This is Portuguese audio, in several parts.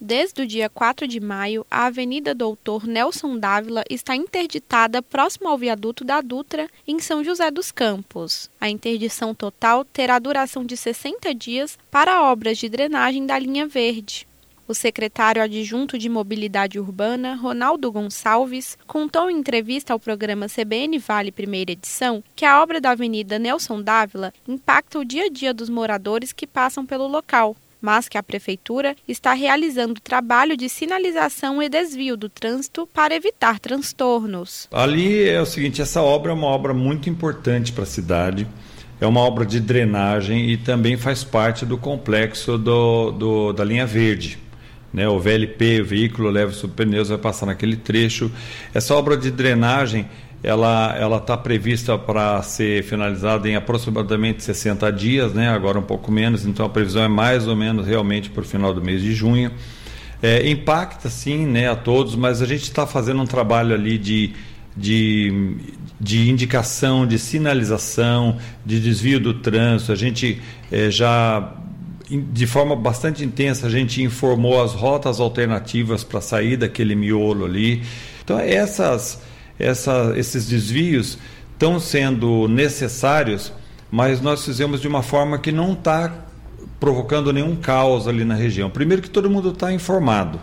Desde o dia 4 de maio, a Avenida Doutor Nelson Dávila está interditada próximo ao viaduto da Dutra, em São José dos Campos. A interdição total terá duração de 60 dias para obras de drenagem da linha verde. O secretário adjunto de Mobilidade Urbana, Ronaldo Gonçalves, contou em entrevista ao programa CBN Vale Primeira Edição que a obra da Avenida Nelson Dávila impacta o dia a dia dos moradores que passam pelo local, mas que a Prefeitura está realizando trabalho de sinalização e desvio do trânsito para evitar transtornos. Ali é o seguinte, essa obra é uma obra muito importante para a cidade, é uma obra de drenagem e também faz parte do complexo da linha verde. O VLP, o veículo leve subpneus, vai passar naquele trecho. Essa obra de drenagem ela está prevista para ser finalizada em aproximadamente 60 dias, agora um pouco menos, então a previsão é mais ou menos realmente para o final do mês de junho. Impacta sim, a todos, mas a gente está fazendo um trabalho ali de indicação, de sinalização, de desvio do trânsito. A gente de forma bastante intensa, a gente informou as rotas alternativas para sair daquele miolo ali. Então esses desvios estão sendo necessários, mas nós fizemos de uma forma que não está provocando nenhum caos ali na região. Primeiro que todo mundo está informado,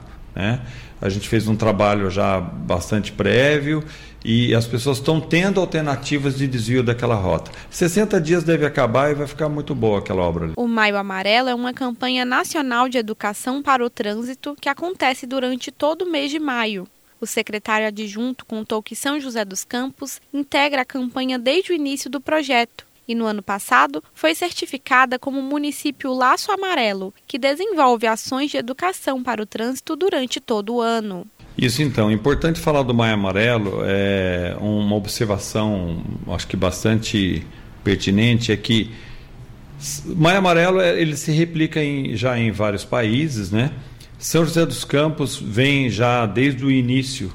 A gente fez um trabalho já bastante prévio e as pessoas estão tendo alternativas de desvio daquela rota. 60 dias deve acabar e vai ficar muito boa aquela obra ali. O Maio Amarelo é uma campanha nacional de educação para o trânsito que acontece durante todo o mês de maio. O secretário adjunto contou que São José dos Campos integra a campanha desde o início do projeto e, no ano passado, foi certificada como município Laço Amarelo, que desenvolve ações de educação para o trânsito durante todo o ano. Isso então, importante falar do Maio Amarelo, uma observação, acho que bastante pertinente, é que o Maio Amarelo ele se replica já em vários países, São José dos Campos vem já desde o início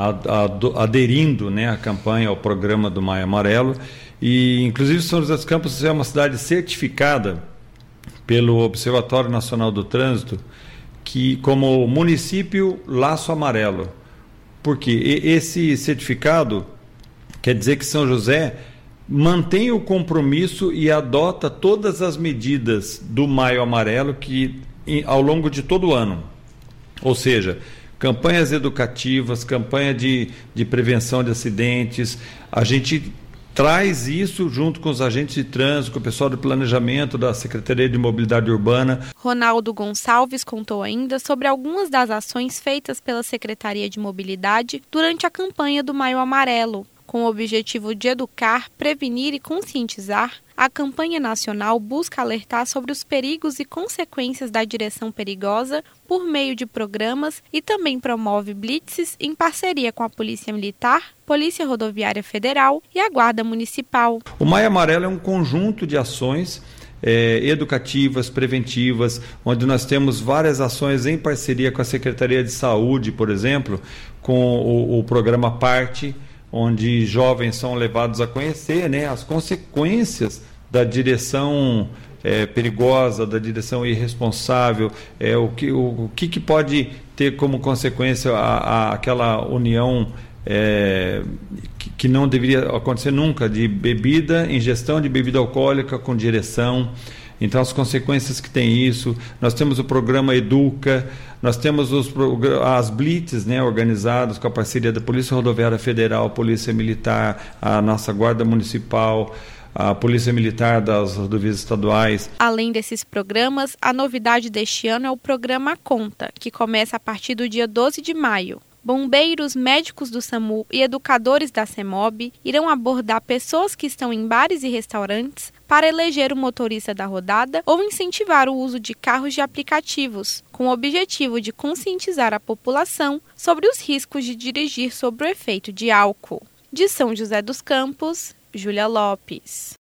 aderindo à campanha, ao programa do Maio Amarelo, e inclusive São José dos Campos é uma cidade certificada pelo Observatório Nacional do Trânsito como município Laço Amarelo. Porque esse certificado quer dizer que São José mantém o compromisso e adota todas as medidas do Maio Amarelo ao longo de todo o ano. Ou seja, campanhas educativas, campanha de prevenção de acidentes. A gente traz isso junto com os agentes de trânsito, com o pessoal do planejamento da Secretaria de Mobilidade Urbana. Ronaldo Gonçalves contou ainda sobre algumas das ações feitas pela Secretaria de Mobilidade durante a campanha do Maio Amarelo. Com o objetivo de educar, prevenir e conscientizar, a campanha nacional busca alertar sobre os perigos e consequências da direção perigosa por meio de programas e também promove blitzes em parceria com a Polícia Militar, Polícia Rodoviária Federal e a Guarda Municipal. O Maio Amarelo é um conjunto de ações educativas, preventivas, onde nós temos várias ações em parceria com a Secretaria de Saúde, por exemplo, com o programa Parte, onde jovens são levados a conhecer as consequências da direção perigosa, da direção irresponsável, o que pode ter como consequência aquela união que não deveria acontecer nunca, de ingestão de bebida alcoólica com direção. Então, as consequências que tem isso. Nós temos o programa Educa, nós temos as blitzes organizadas com a parceria da Polícia Rodoviária Federal, Polícia Militar, a nossa Guarda Municipal, a Polícia Militar das rodovias estaduais. Além desses programas, a novidade deste ano é o programa Conta, que começa a partir do dia 12 de maio. Bombeiros, médicos do SAMU e educadores da CEMOB irão abordar pessoas que estão em bares e restaurantes para eleger o motorista da rodada ou incentivar o uso de carros de aplicativos, com o objetivo de conscientizar a população sobre os riscos de dirigir sob o efeito de álcool. De São José dos Campos, Júlia Lopes.